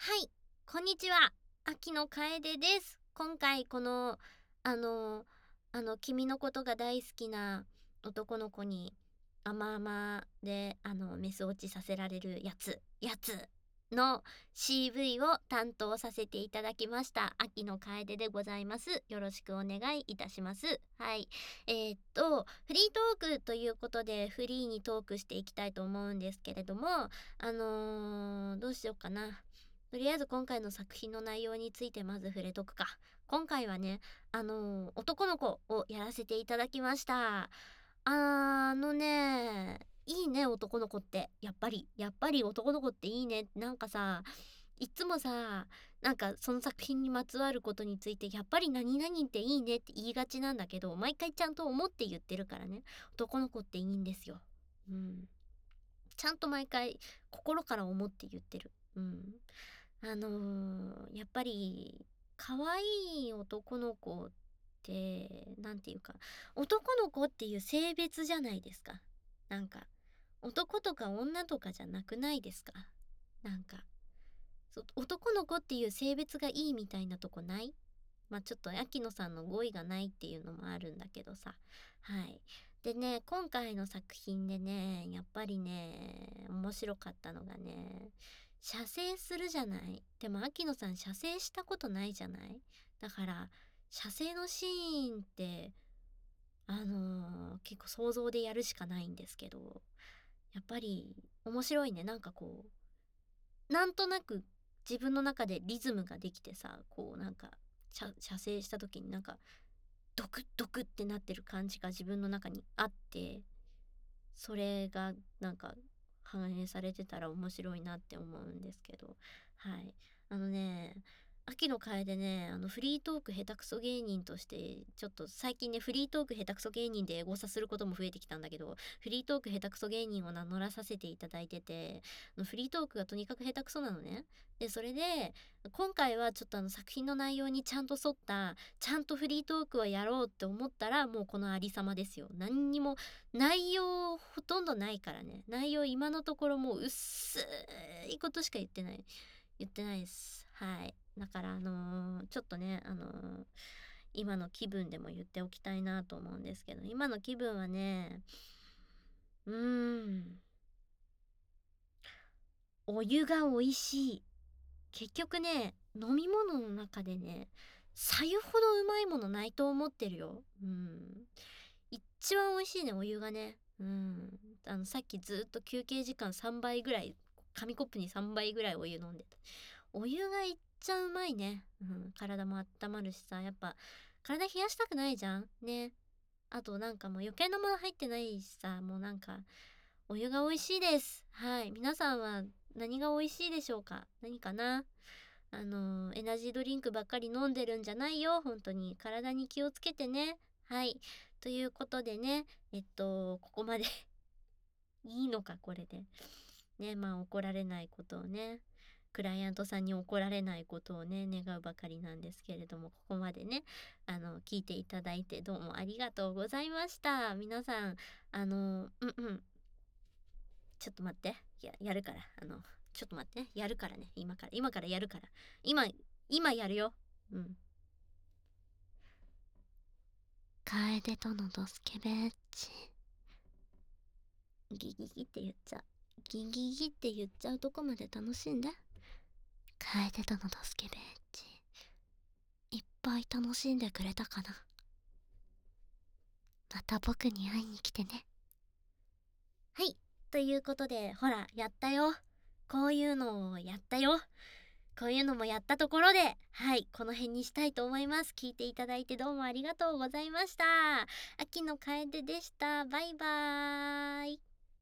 はい、こんにちは。秋の楓です。今回この、あの、君のことが大好きな男の子に甘々で、メス落ちさせられるやつの CV を担当させていただきました。秋の楓でございます。よろしくお願いいたします。はい。フリートークということで、フリーにトークしていきたいと思うんですけれども、どうしようかな。とりあえず今回の作品の内容についてまず触れとくか。今回はね、男の子をやらせていただきました。いいね、男の子って。やっぱり男の子っていいね。なんかさ、いつもさ、なんかその作品にまつわることについて、やっぱり何々っていいねって言いがちなんだけど、毎回ちゃんと思って言ってるからね。男の子っていいんですよ。うん。ちゃんと毎回心から思って言ってる。うん。やっぱり可愛い男の子って、なんていうか、男の子っていう性別じゃないですか。なんか、男とか女とかじゃなくないですか。なんか、男の子っていう性別がいいみたいなとこない？まあちょっと秋野さんの語彙がないっていうのもあるんだけどさ。はい。でね、今回の作品でね、やっぱりね、面白かったのがね、射精するじゃない。でも秋野さん射精したことないじゃない。だから、射精のシーンって、結構想像でやるしかないんですけど、やっぱり面白いね。なんかこう、なんとなく自分の中でリズムができてさ、こうなんか、射精した時になんかドクッドクってなってる感じが自分の中にあって、それがなんか反映されてたら面白いなって思うんですけど、はい。あのね、秋の楓ね、フリートーク下手くそ芸人として、ちょっと最近ね、フリートーク下手くそ芸人でエゴサすることも増えてきたんだけど、フリートーク下手くそ芸人を名乗らさせていただいてて、フリートークがとにかく下手くそなのね。で、それで、今回はちょっと作品の内容にちゃんと沿った、ちゃんとフリートークをやろうって思ったら、もうこのありさまですよ。何にも内容ほとんどないからね。内容今のところもう薄いことしか言ってないです。はい。だからちょっとね、今の気分でも言っておきたいなと思うんですけど、今の気分はね、うーん、お湯が美味しい。結局ね、飲み物の中でね、白湯ほどうまいものないと思ってるよ。うん。一番美味しいね、お湯がね。うん。さっきずっと休憩時間3倍ぐらい、紙コップに3倍ぐらいお湯飲んでた。お湯がいっちゃうまいね。うん。体も温まるしさ、やっぱ、体冷やしたくないじゃんね。あとなんかもう余計なもの入ってないしさ、もうなんか、お湯が美味しいです。はい。皆さんは何が美味しいでしょうか？何かな？エナジードリンクばっかり飲んでるんじゃないよ。本当に。体に気をつけてね。はい。ということでね、ここまでいいのか、これで。ね、まあ怒られないことをね、クライアントさんに怒られないことをね、願うばかりなんですけれども、ここまでね、聞いていただいてどうもありがとうございました。皆さん、うんうん、ちょっと待って。やるから。ちょっと待ってね。やるからね。今からやるから。今、今やるよ。うん。楓とのドスケベッチ。ギギギって言っちゃう。ギギギって言っちゃうとこまで楽しんで。楓とのドスケベッチ。いっぱい楽しんでくれたかな。また僕に会いに来てね。はい。ということで、ほら、やったよ。こういうのをやったよ。こういうのもやったところで、はい、この辺にしたいと思います。聞いていただいてどうもありがとうございました。秋の楓でした。バイバーイ。